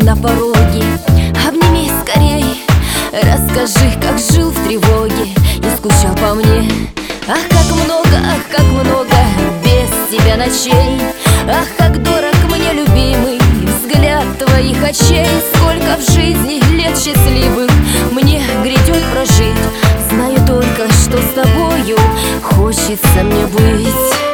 на пороге. Обними скорей, расскажи, как жил в тревоге и скучал по мне. Ах, как много без тебя ночей. Ах, как дорог мне, любимый, взгляд твоих очей. Сколько в жизни лет счастливых мне грядет прожить. Знаю только, что с тобою хочется мне быть.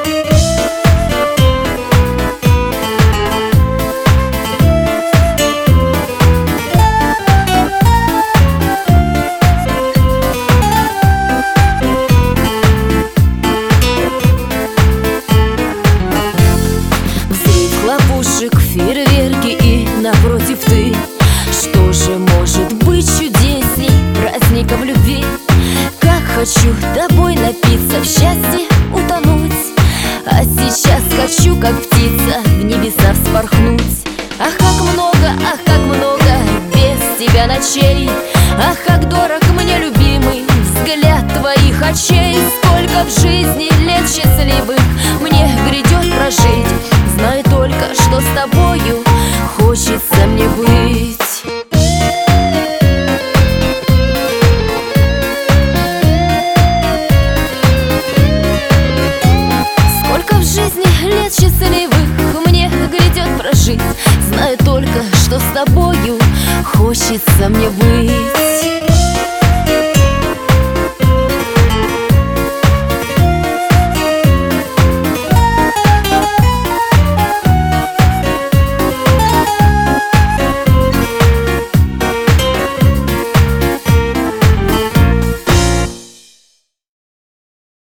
Хлопушек, фейерверки и напротив ты. Что же может быть чудесней праздника в любви? Как хочу тобой напиться, в счастье утонуть. А сейчас хочу, как птица, в небеса вспорхнуть. Ах, как много без тебя ночей. Ах, как дорог мне, любимый, взгляд твоих очей. Сколько в жизни лет счастливых мне грядет прожить. Знаю только, что с тобою хочется мне быть. Сколько в жизни лет счастливых мне грядет прожить. Знаю только, что с тобою хочется мне быть.